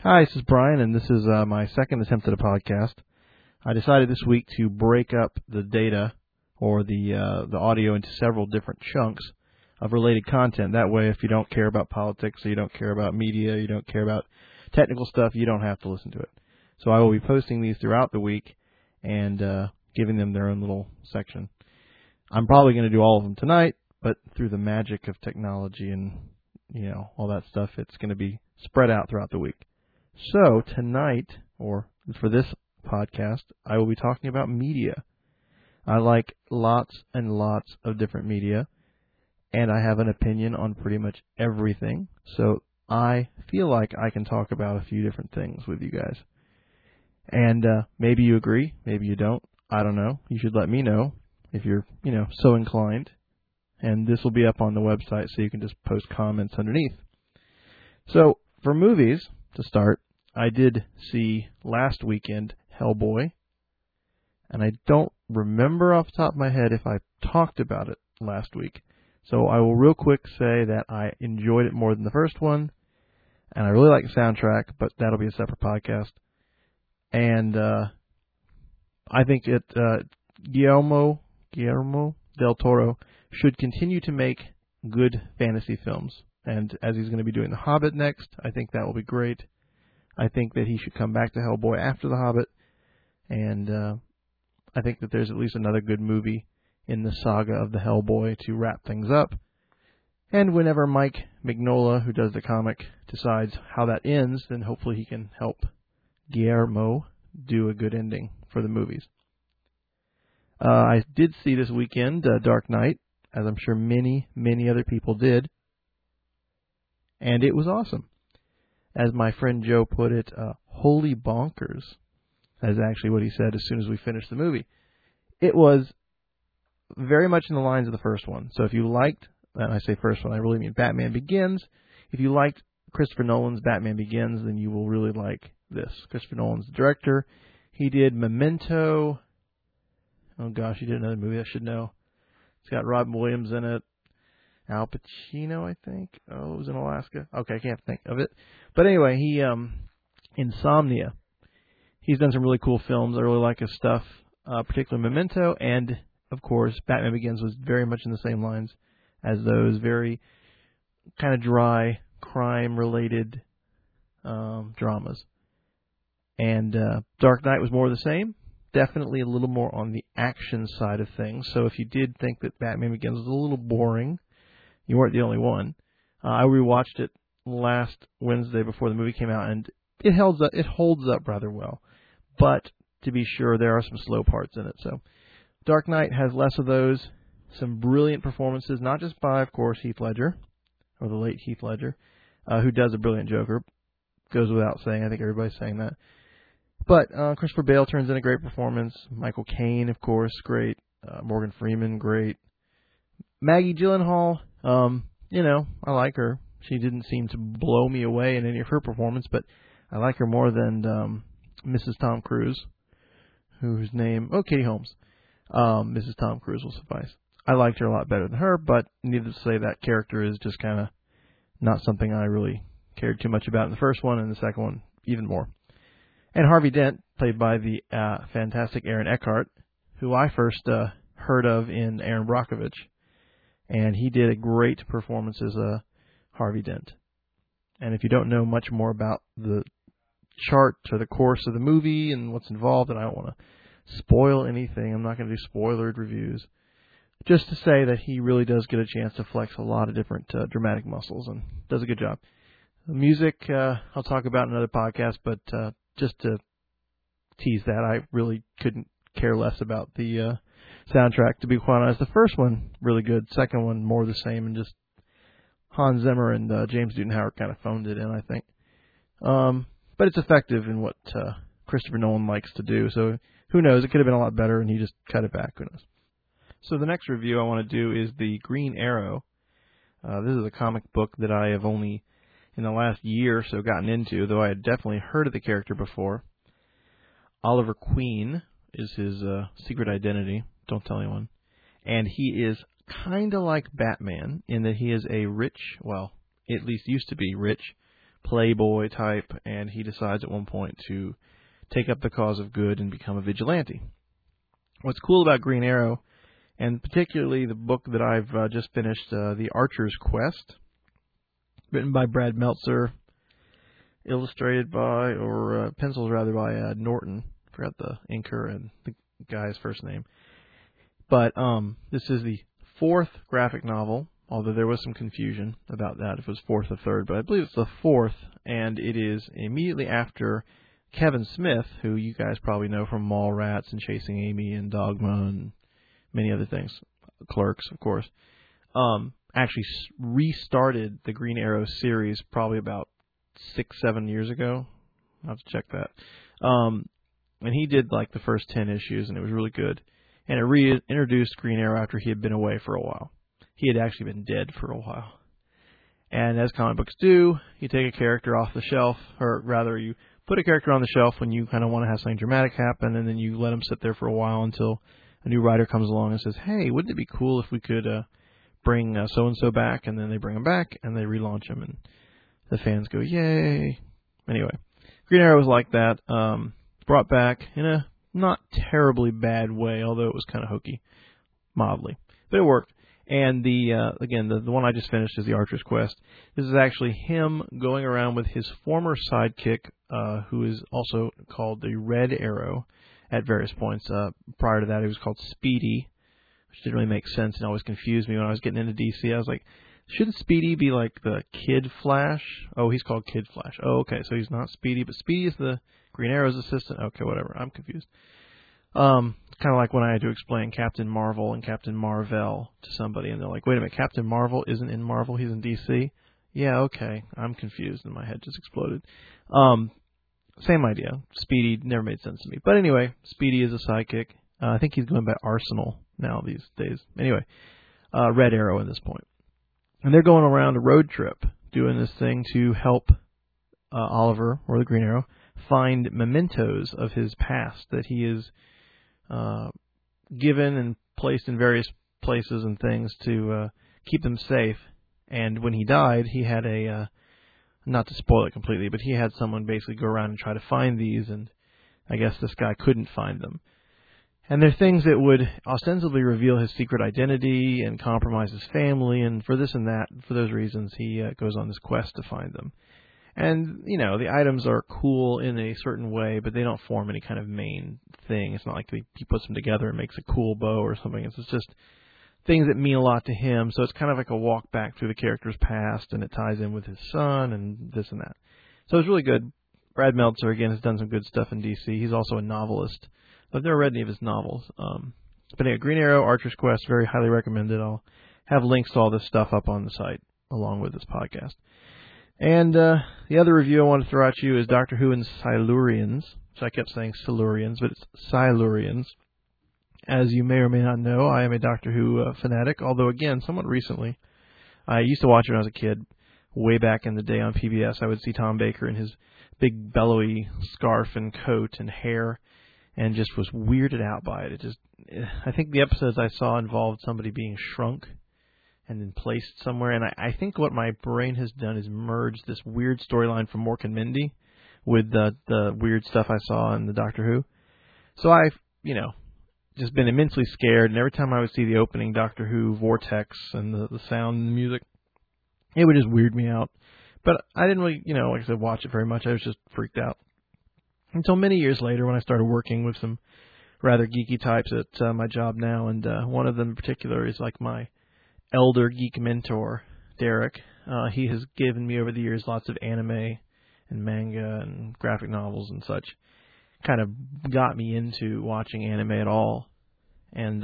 Hi, this is Brian, and this is my second attempt at a podcast. I decided this week to break up the data or the audio into several different chunks of related content. That way, if you don't care about politics, or you don't care about media, you don't care about technical stuff, you don't have to listen to it. So I will be posting these throughout the week and giving them their own little section. I'm probably going to do all of them tonight, but through the magic of technology and all that stuff, it's going to be spread out throughout the week. So tonight, or for this podcast, I will be talking about media. I like lots and lots of different media, and I have an opinion on pretty much everything. So I feel like I can talk about a few different things with you guys. And maybe you agree, maybe you don't. I don't know. You should let me know if you're, so inclined. And this will be up on the website, so you can just post comments underneath. So for movies, to start, I did see last weekend Hellboy, and I don't remember off the top of my head if I talked about it last week. So I will real quick say that I enjoyed it more than the first one, and I really like the soundtrack, but that'll be a separate podcast. And I think Guillermo del Toro should continue to make good fantasy films. And as he's going to be doing The Hobbit next, I think that will be great. I think that he should come back to Hellboy after The Hobbit. And I think that there's at least another good movie in the saga of the Hellboy to wrap things up. And whenever Mike Mignola, who does the comic, decides how that ends, then hopefully he can help Guillermo do a good ending for the movies. I did see this weekend Dark Knight, as I'm sure many, many other people did. And it was awesome. As my friend Joe put it, holy bonkers. That's actually what he said as soon as we finished the movie. It was very much in the lines of the first one. So if you liked, and I say first one, I really mean Batman Begins. If you liked Christopher Nolan's Batman Begins, then you will really like this. Christopher Nolan's the director. He did Memento. Oh gosh, he did another movie I should know. It's got Robin Williams in it. Al Pacino, I think. Oh, it was in Alaska. Okay, I can't think of it. But anyway, he, Insomnia. He's done some really cool films. I really like his stuff, particularly Memento. And, of course, Batman Begins was very much in the same lines as those. Very kind of dry, crime-related dramas. And Dark Knight was more of the same. Definitely a little more on the action side of things. So if you did think that Batman Begins was a little boring, you weren't the only one. I rewatched it last Wednesday before the movie came out, and it holds up rather well. But to be sure, there are some slow parts in it. So Dark Knight has less of those. Some brilliant performances, not just by, of course, Heath Ledger, or the late Heath Ledger, who does a brilliant Joker. Goes without saying. I think everybody's saying that. But Christopher Bale turns in a great performance. Michael Caine, of course, great. Morgan Freeman, great. Maggie Gyllenhaal, I like her. She didn't seem to blow me away in any of her performance, but I like her more than Mrs. Tom Cruise, whose name, Katie Holmes. Mrs. Tom Cruise will suffice. I liked her a lot better than her, but needless to say, that character is just kind of not something I really cared too much about in the first one, and the second one even more. And Harvey Dent, played by the fantastic Aaron Eckhart, who I first heard of in Aaron Brockovich. And he did a great performance as Harvey Dent. And if you don't know much more about the chart or the course of the movie and what's involved, and I don't want to spoil anything, I'm not going to do spoilered reviews. Just to say that he really does get a chance to flex a lot of different dramatic muscles and does a good job. The music, I'll talk about in another podcast, but just to tease that, I really couldn't care less about the soundtrack, to be quite honest. The first one, really good. Second one, more the same, and just Hans Zimmer and James Newton Howard kind of phoned it in, I think. But it's effective in what Christopher Nolan likes to do, so who knows? It could have been a lot better, and he just cut it back. Who knows? So the next review I want to do is the Green Arrow. This is a comic book that I have only, in the last year or so, gotten into, though I had definitely heard of the character before. Oliver Queen is his secret identity. Don't tell anyone. And he is kind of like Batman in that he is a rich, well, at least used to be rich, playboy type, and he decides at one point to take up the cause of good and become a vigilante. What's cool about Green Arrow, and particularly the book that I've just finished, The Archer's Quest, written by Brad Meltzer, illustrated by, or pencils rather, by Norton. Forgot the inker and the guy's first name. But this is the fourth graphic novel, although there was some confusion about that, if it was fourth or third, but I believe it's the fourth, and it is immediately after Kevin Smith, who you guys probably know from Mallrats and Chasing Amy and Dogma and many other things, Clerks, of course, actually restarted the Green Arrow series probably about 6-7 years ago. I'll have to check that. And he did like the first 10 issues, and it was really good. And it reintroduced Green Arrow after he had been away for a while. He had actually been dead for a while. And as comic books do, you take a character off the shelf, or rather you put a character on the shelf when you kind of want to have something dramatic happen, and then you let him sit there for a while until a new writer comes along and says, hey, wouldn't it be cool if we could bring so-and-so back? And then they bring him back, and they relaunch him, and the fans go, yay. Anyway, Green Arrow was like that. Brought back in a not terribly bad way, although it was kind of hokey, mildly. But it worked. And the one I just finished is The Archer's Quest. This is actually him going around with his former sidekick, who is also called the Red Arrow at various points. Prior to that, he was called Speedy, which didn't really make sense and always confused me when I was getting into DC. I was like, shouldn't Speedy be like the Kid Flash? Oh, he's called Kid Flash. Oh, okay, so he's not Speedy, but Speedy is the Green Arrow's assistant. Okay, whatever. I'm confused. Kind of like when I had to explain Captain Marvel and Captain Marvel to somebody, and they're like, wait a minute, Captain Marvel isn't in Marvel, he's in DC? Yeah, okay. I'm confused, and my head just exploded. Same idea. Speedy never made sense to me. But anyway, Speedy is a sidekick. I think he's going by Arsenal now these days. Anyway, Red Arrow at this point. And they're going around a road trip doing this thing to help Oliver, or the Green Arrow, find mementos of his past that he is given and placed in various places and things to keep them safe. And when he died, he had a, not to spoil it completely, but he had someone basically go around and try to find these, and I guess this guy couldn't find them. And they're things that would ostensibly reveal his secret identity and compromise his family, and for this and that, for those reasons, he goes on this quest to find them. And, you know, the items are cool in a certain way, but they don't form any kind of main thing. It's not like he puts them together and makes a cool bow or something. It's just things that mean a lot to him. So it's kind of like a walk back through the character's past, and it ties in with his son and this and that. So it's really good. Brad Meltzer, again, has done some good stuff in DC. He's also a novelist. I've never read any of his novels. But anyway, Green Arrow, Archer's Quest, very highly recommended. I'll have links to all this stuff up on the site along with this podcast. And the other review I want to throw at you is Doctor Who and Silurians. So I kept saying Silurians, but it's Silurians. As you may or may not know, I am a Doctor Who fanatic, although, again, somewhat recently. I used to watch it when I was a kid. Way back in the day on PBS, I would see Tom Baker in his big bellowy scarf and coat and hair, and just was weirded out by it. I think the episodes I saw involved somebody being shrunk and then placed somewhere. And I think what my brain has done is merged this weird storyline from Mork and Mindy with the weird stuff I saw in the Doctor Who. So I've, just been immensely scared. And every time I would see the opening Doctor Who vortex and the sound and the music, it would just weird me out. But I didn't really, like I said, watch it very much. I was just freaked out. Until many years later when I started working with some rather geeky types at my job now. And one of them in particular is like my elder geek mentor, Derek. He has given me over the years lots of anime and manga and graphic novels and such. Kind of got me into watching anime at all, and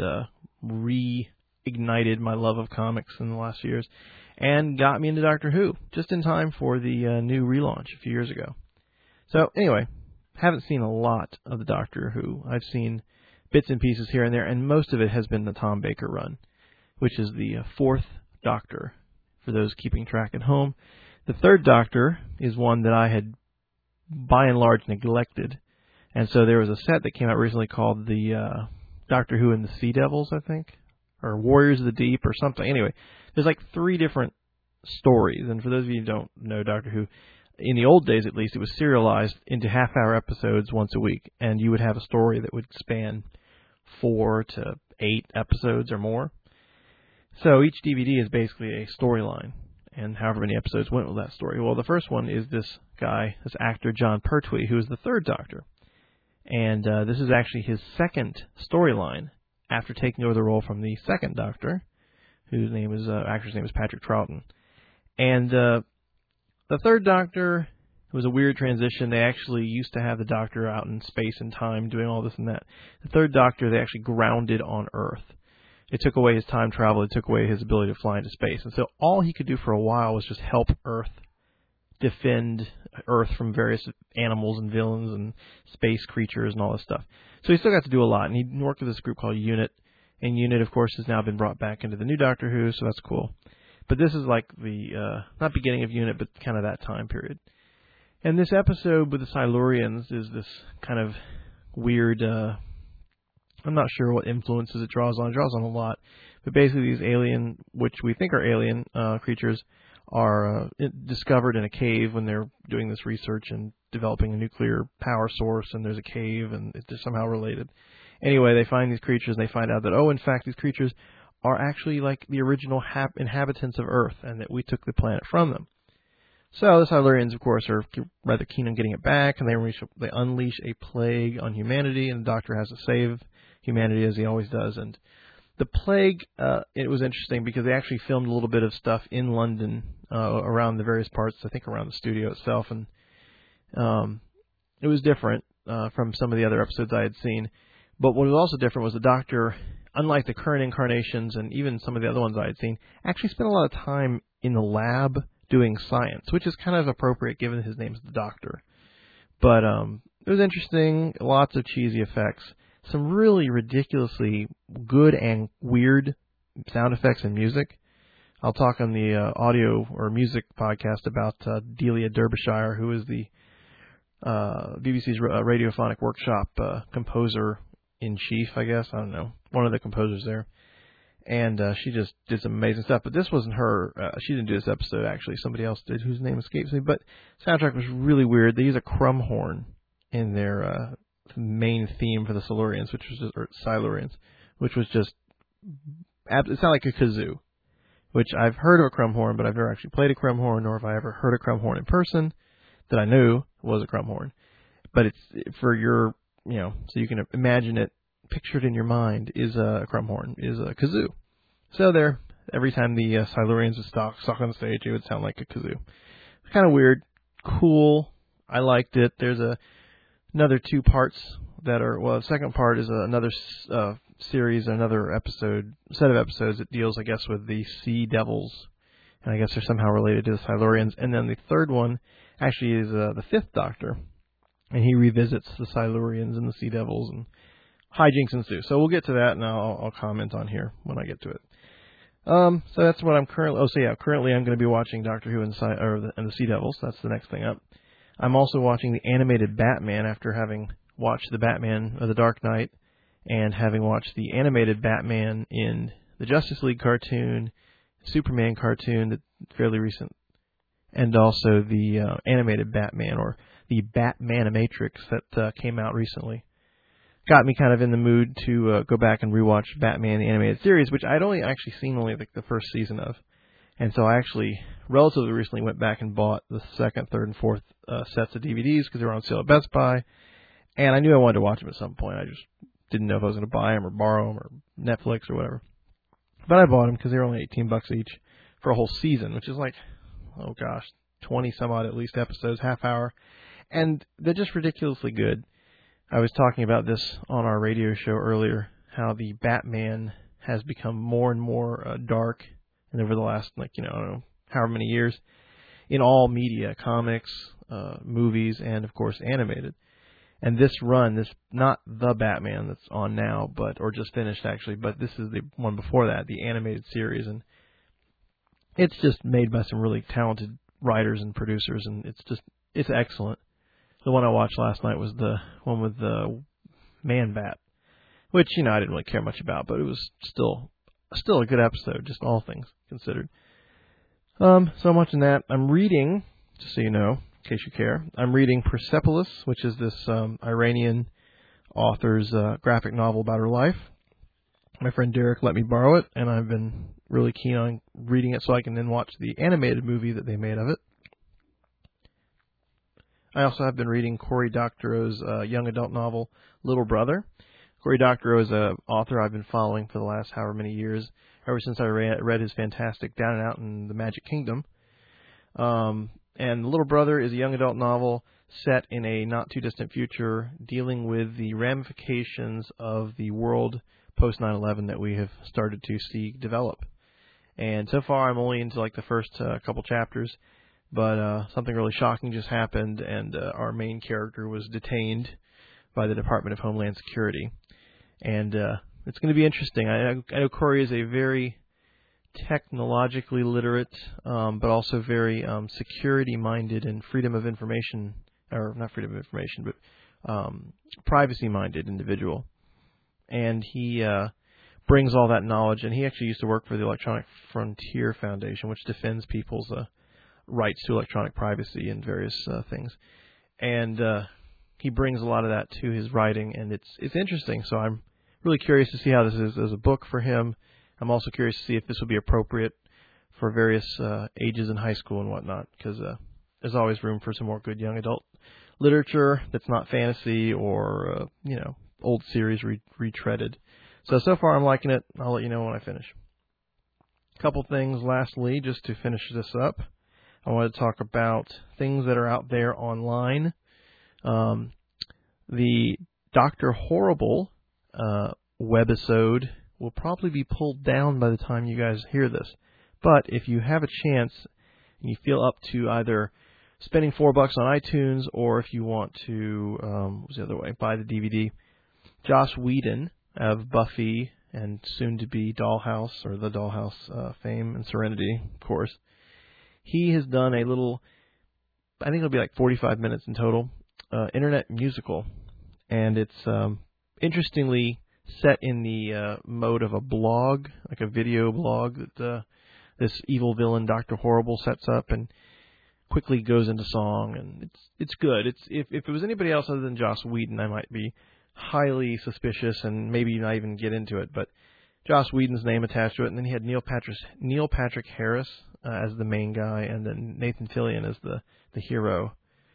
reignited my love of comics in the last few years, and got me into Doctor Who just in time for the new relaunch a few years ago. So anyway, haven't seen a lot of the Doctor Who. I've seen bits and pieces here and there, and most of it has been the Tom Baker run, which is the fourth Doctor, for those keeping track at home. The third Doctor is one that I had, by and large, neglected. And so there was a set that came out recently called the Doctor Who and the Sea Devils, I think, or Warriors of the Deep or something. Anyway, there's like 3 different stories. And for those of you who don't know Doctor Who, in the old days at least, it was serialized into half-hour episodes once a week, and you would have a story that would span 4 to 8 episodes or more. So each DVD is basically a storyline, and however many episodes went with that story. Well, the first one is this guy, this actor, Jon Pertwee, who is the third Doctor. And this is actually his second storyline after taking over the role from the second Doctor, whose name is actor's name is Patrick Troughton. And the third Doctor was a weird transition. They actually used to have the Doctor out in space and time doing all this and that. The third Doctor, they actually grounded on Earth. It took away his time travel. It took away his ability to fly into space. And so all he could do for a while was just help Earth, defend Earth from various animals and villains and space creatures and all this stuff. So he still got to do a lot. And he worked with this group called UNIT. And UNIT, of course, has now been brought back into the new Doctor Who, so that's cool. But this is like the, not beginning of UNIT, but kind of that time period. And this episode with the Silurians is this kind of weird, I'm not sure what influences it draws on. It draws on a lot. But basically these alien, which we think are alien creatures, are discovered in a cave when they're doing this research and developing a nuclear power source, and there's a cave, and it's somehow related. Anyway, they find these creatures, and they find out that, oh, in fact, these creatures are actually like the original inhabitants of Earth, and that we took the planet from them. So the Silurians, of course, are rather keen on getting it back, and they unleash a plague on humanity, and the Doctor has to save humanity as he always does. And the plague, it was interesting because they actually filmed a little bit of stuff in London around the various parts, I think around the studio itself, and it was different from some of the other episodes I had seen. But what was also different was the Doctor, unlike the current incarnations and even some of the other ones I had seen, actually spent a lot of time in the lab doing science, which is kind of appropriate given his name's the Doctor. But it was interesting, lots of cheesy effects, some really ridiculously good and weird sound effects and music. I'll talk on the audio or music podcast about Delia Derbyshire, who is the BBC's Radiophonic Workshop composer-in-chief, I guess. I don't know. One of the composers there. And she just did some amazing stuff. But this wasn't her. She didn't do this episode, actually. Somebody else did, whose name escapes me. But the soundtrack was really weird. They use a crumb horn in their main theme for the Silurians, which was just, it sounded like a kazoo, which I've heard of a crumb horn, but I've never actually played a crumb horn, nor have I ever heard a crumb horn in person that I knew was a crumb horn. But it's for your, so you can imagine it, pictured in your mind, is a crumb horn, is a kazoo. So there, every time the Silurians would stalk on the stage, it would sound like a kazoo. It's kind of weird, cool. I liked it. There's another 2 parts that are, well, the second part is another series, another set of episodes that deals, I guess, with the Sea Devils, and I guess they're somehow related to the Silurians. And then the third one actually is the 5th Doctor, and he revisits the Silurians and the Sea Devils, and hijinks ensue. So we'll get to that, and I'll comment on here when I get to it. So that's what I'm currently. Currently I'm going to be watching Doctor Who and the Sea Devils. That's the next thing up. I'm also watching the animated Batman after having watched the Batman of the Dark Knight and having watched the animated Batman in the Justice League cartoon, Superman cartoon, that's fairly recent, and also the animated Batman, or the Batmanimatrix that came out recently. Got me kind of in the mood to go back and rewatch Batman the Animated Series, which I'd only actually seen the first season of. And so I actually relatively recently went back and bought the 2nd, 3rd, and 4th sets of DVDs because they were on sale at Best Buy. And I knew I wanted to watch them at some point. I just didn't know if I was going to buy them or borrow them or Netflix or whatever. But I bought them because they were only $18 each for a whole season, which is like, 20 some odd at least episodes, half hour. And they're just ridiculously good. I was talking about this on our radio show earlier, how the Batman has become more and more dark, and over the last, I don't know, however many years, in all media, comics, movies, and, of course, animated. And this run, not the Batman that's on now, or just finished, actually, but this is the one before that, the animated series, and it's just made by some really talented writers and producers, and it's excellent. The one I watched last night was the one with the Man-Bat, which, I didn't really care much about, but it was still a good episode, just all things considered. So I'm watching that. I'm reading, just so you know, in case you care. I'm reading Persepolis, which is this Iranian author's graphic novel about her life. My friend Derek let me borrow it, and I've been really keen on reading it so I can then watch the animated movie that they made of it. I also have been reading Cory Doctorow's young adult novel, Little Brother. Cory Doctorow is an author I've been following for the last however many years, ever since I read his fantastic Down and Out in the Magic Kingdom. And Little Brother is a young adult novel set in a not-too-distant future dealing with the ramifications of the world post 9/11 that we have started to see develop. And so far I'm only into like the first couple chapters, but something really shocking just happened, and our main character was detained by the Department of Homeland Security. And it's going to be interesting. I know Cory is a very technologically literate, but also very security-minded and freedom of information, or not freedom of information, but privacy-minded individual. And he brings all that knowledge, and he actually used to work for the Electronic Frontier Foundation, which defends people's rights to electronic privacy and various things. And he brings a lot of that to his writing, and it's interesting. So I'm really curious to see how this is as a book for him. I'm also curious to see if this will be appropriate for various ages in high school and whatnot, because there's always room for some more good young adult literature that's not fantasy or old series retreaded. So far I'm liking it. I'll let you know when I finish. A couple things lastly, just to finish this up. I want to talk about things that are out there online. The Dr. Horrible webisode will probably be pulled down by the time you guys hear this. But if you have a chance and you feel up to either spending $4 on iTunes, or if you want to, what's the other way, buy the DVD, Joss Whedon of Buffy and soon-to-be Dollhouse, or the Dollhouse fame and Serenity, of course. He has done a little, I think it'll be like 45 minutes in total, internet musical. And it's interestingly set in the mode of a blog, like a video blog that this evil villain, Dr. Horrible, sets up and quickly goes into song. And it's good. If it was anybody else other than Joss Whedon, I might be highly suspicious and maybe not even get into it. But Joss Whedon's name attached to it, and then he had Neil Patrick Harris as the main guy, and then Nathan Fillion as the hero.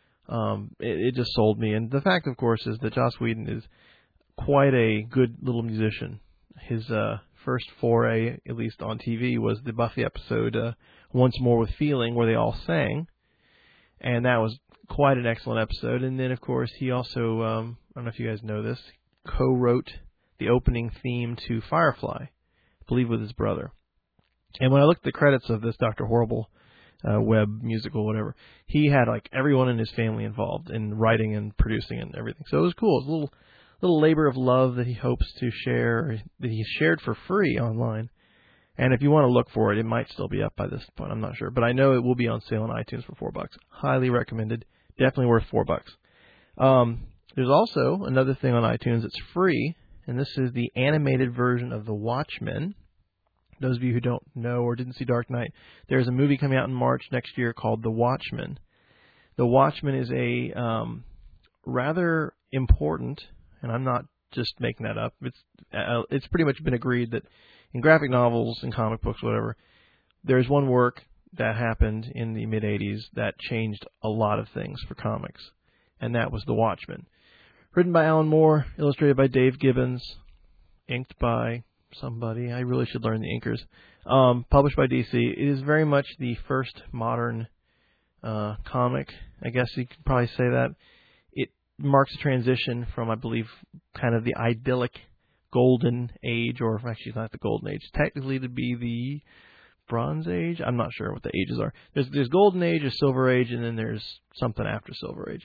It just sold me. And the fact, of course, is that Joss Whedon is quite a good little musician. His first foray, at least on TV, was the Buffy episode Once More with Feeling, where they all sang. And that was quite an excellent episode. And then, of course, he also, I don't know if you guys know this, co-wrote the opening theme to Firefly, I believe with his brother. And when I looked at the credits of this Dr. Horrible web musical, whatever, he had like everyone in his family involved in writing and producing and everything. So it was cool. It was a little labor of love that he hopes to share, that he shared for free online. And if you want to look for it, it might still be up by this point. I'm not sure. But I know it will be on sale on iTunes for $4. Highly recommended. Definitely worth $4. There's also another thing on iTunes that's free, and this is the animated version of The Watchmen. Those of you who don't know or didn't see Dark Knight, there's a movie coming out in March next year called The Watchmen. The Watchmen is a rather important, and I'm not just making that up, it's pretty much been agreed that in graphic novels and comic books, whatever, there's one work that happened in the mid-'80s that changed a lot of things for comics, and that was The Watchmen. Written by Alan Moore, illustrated by Dave Gibbons, inked by somebody. I really should learn the inkers. Published by DC. It is very much the first modern comic. I guess you could probably say that. It marks a transition from, I believe, kind of the idyllic Golden Age, or actually it's not the Golden Age. Technically to be the Bronze Age. I'm not sure what the ages are. There's Golden Age, there's Silver Age, and then there's something after Silver Age.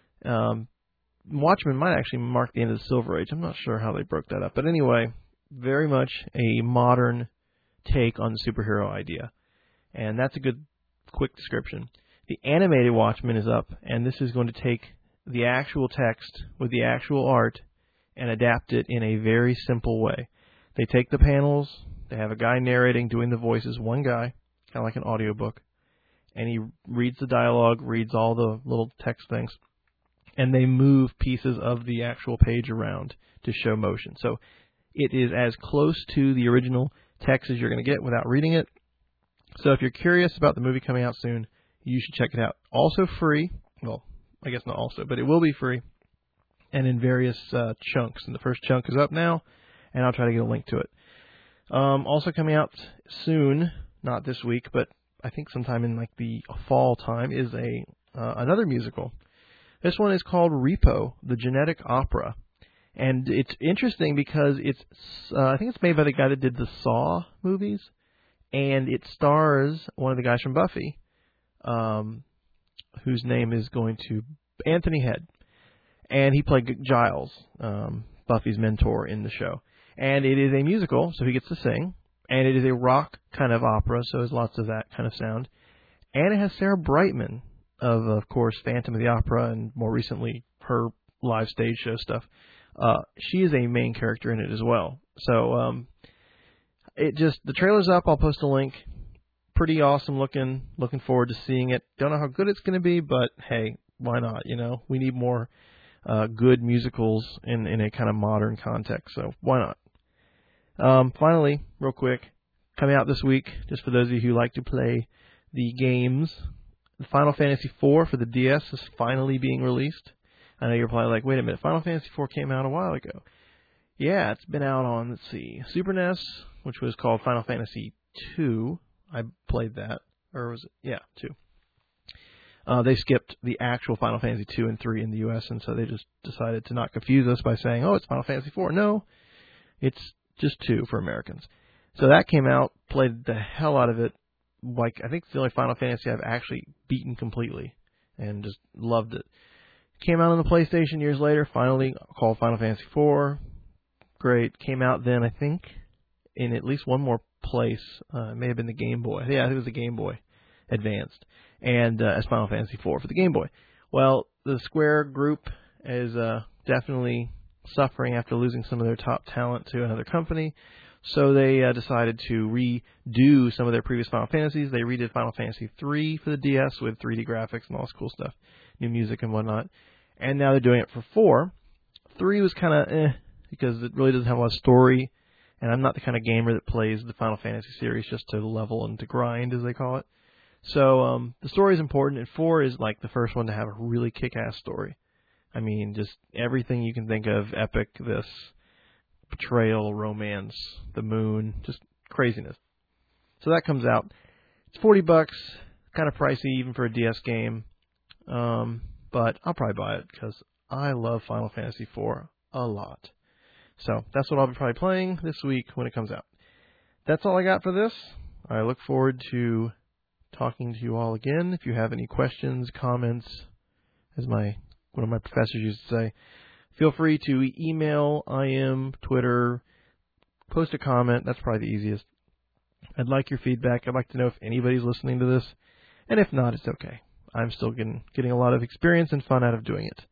Watchmen might actually mark the end of the Silver Age. I'm not sure how they broke that up. But anyway, very much a modern take on the superhero idea. And that's a good, quick description. The animated Watchmen is up, and this is going to take the actual text with the actual art and adapt it in a very simple way. They take the panels, they have a guy narrating, doing the voices, one guy, kind of like an audiobook, and he reads the dialogue, reads all the little text things, and they move pieces of the actual page around to show motion. So it is as close to the original text as you're going to get without reading it. So if you're curious about the movie coming out soon, you should check it out. Also free. Well, I guess not also, but it will be free and in various chunks. And the first chunk is up now, and I'll try to get a link to it. Also coming out soon, not this week, but I think sometime in like the fall time, is another musical. This one is called Repo, the Genetic Opera. And it's interesting because I think it's made by the guy that did the Saw movies, and it stars one of the guys from Buffy, whose name is going to Anthony Head, and he played Giles, Buffy's mentor in the show. And it is a musical, so he gets to sing, and it is a rock kind of opera, so there's lots of that kind of sound. And it has Sarah Brightman of course, Phantom of the Opera, and more recently her live stage show stuff. She is a main character in it as well. So the trailer's up. I'll post a link. Pretty awesome looking. Looking forward to seeing it. Don't know how good it's going to be, but hey, why not? You know, we need more good musicals in a kind of modern context. So why not? Finally, real quick, coming out this week, just for those of you who like to play the games, the Final Fantasy IV for the DS is finally being released. I know you're probably like, wait a minute, Final Fantasy IV came out a while ago. Yeah, it's been out on, let's see, Super NES, which was called Final Fantasy II. I played that. Or was it? Yeah, 2. They skipped the actual Final Fantasy 2 and 3 in the US, and so they just decided to not confuse us by saying, oh, it's Final Fantasy 4. No, it's just 2 for Americans. So that came out, played the hell out of it. Like, I think it's the only Final Fantasy I've actually beaten completely, and just loved it. Came out on the PlayStation years later, finally called Final Fantasy IV. Great. Came out then, I think, in at least one more place. It may have been the Game Boy. Yeah, I think it was the Game Boy Advanced. And as Final Fantasy IV for the Game Boy. Well, the Square group is definitely suffering after losing some of their top talent to another company. So they decided to redo some of their previous Final Fantasies. They redid Final Fantasy III for the DS with 3D graphics and all this cool stuff, new music and whatnot. And now they're doing it for 4. 3 was kind of because it really doesn't have a lot of story, and I'm not the kind of gamer that plays the Final Fantasy series just to level and to grind, as they call it. So the story is important, and 4 is like the first one to have a really kick-ass story. I mean, just everything you can think of, epic, this betrayal, romance, the moon, just craziness. So that comes out. It's $40, kind of pricey even for a DS game, but I'll probably buy it because I love Final Fantasy IV a lot. So that's what I'll be probably playing this week when it comes out. That's all I got for this. I look forward to talking to you all again. If you have any questions, comments, as one of my professors used to say, feel free to email, IM, Twitter, post a comment. That's probably the easiest. I'd like your feedback. I'd like to know if anybody's listening to this. And if not, it's okay. I'm still getting a lot of experience and fun out of doing it.